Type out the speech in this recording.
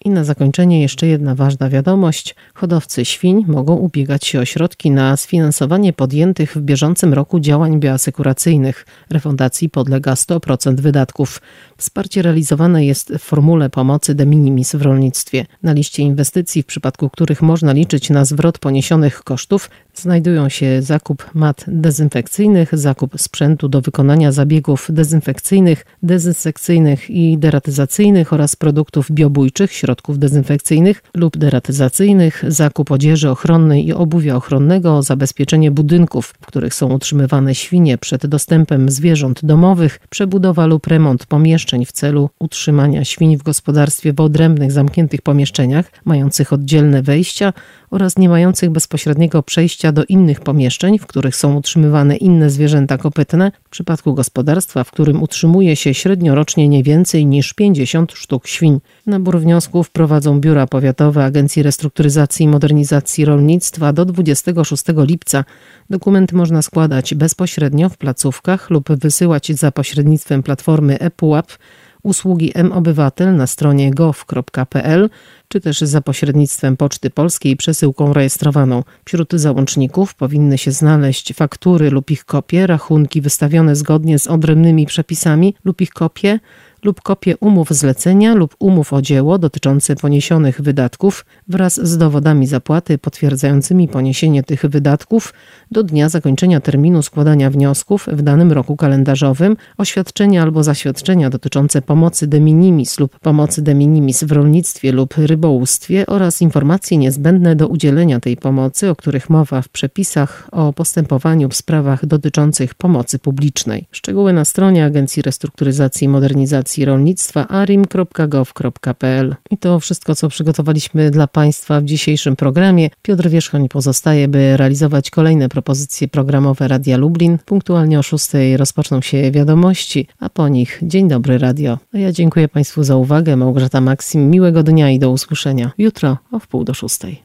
I na zakończenie jeszcze jedna ważna wiadomość. Hodowcy świń mogą ubiegać się o środki na sfinansowanie podjętych w bieżącym roku działań bioasekuracyjnych. Refundacji podlega 100% wydatków. Wsparcie realizowane jest w formule pomocy de minimis w rolnictwie. Na liście inwestycji, w przypadku których można liczyć na zwrot poniesionych kosztów, znajdują się zakup mat dezynfekcyjnych, zakup sprzętu do wykonania zabiegów dezynfekcyjnych, dezynsekcyjnych i deratyzacyjnych oraz produktów biobójczych, środków dezynfekcyjnych lub deratyzacyjnych, zakup odzieży ochronnej i obuwia ochronnego, zabezpieczenie budynków, w których są utrzymywane świnie przed dostępem zwierząt domowych, przebudowa lub remont pomieszczeń w celu utrzymania świń w gospodarstwie w odrębnych, zamkniętych pomieszczeniach, mających oddzielne wejścia oraz nie mających bezpośredniego przejścia do innych pomieszczeń, w których są utrzymywane inne zwierzęta kopytne, w przypadku gospodarstwa, w którym utrzymuje się średniorocznie nie więcej niż 50 sztuk świń. Nabór wniosków prowadzą biura powiatowe Agencji Restrukturyzacji i Modernizacji Rolnictwa do 26 lipca. Dokumenty można składać bezpośrednio w placówkach lub wysyłać za pośrednictwem platformy ePUAP, usługi mObywatel na stronie gov.pl, czy też za pośrednictwem Poczty Polskiej przesyłką rejestrowaną. Wśród załączników powinny się znaleźć faktury lub ich kopie, rachunki wystawione zgodnie z odrębnymi przepisami lub ich kopie, lub kopie umów zlecenia lub umów o dzieło dotyczące poniesionych wydatków wraz z dowodami zapłaty potwierdzającymi poniesienie tych wydatków do dnia zakończenia terminu składania wniosków w danym roku kalendarzowym, oświadczenia albo zaświadczenia dotyczące pomocy de minimis lub pomocy de minimis w rolnictwie lub rybołówstwie oraz informacje niezbędne do udzielenia tej pomocy, o których mowa w przepisach o postępowaniu w sprawach dotyczących pomocy publicznej. Szczegóły na stronie Agencji Restrukturyzacji i Modernizacji Rolnictwa arim.gov.pl. I to wszystko, co przygotowaliśmy dla Państwa w dzisiejszym programie. Piotr Wierzchoń pozostaje, by realizować kolejne propozycje programowe Radia Lublin. Punktualnie o 6 rozpoczną się wiadomości, a po nich Dzień Dobry Radio. A ja dziękuję Państwu za uwagę. Małgorzata Maksim, miłego dnia i do usłyszenia jutro o 5:45.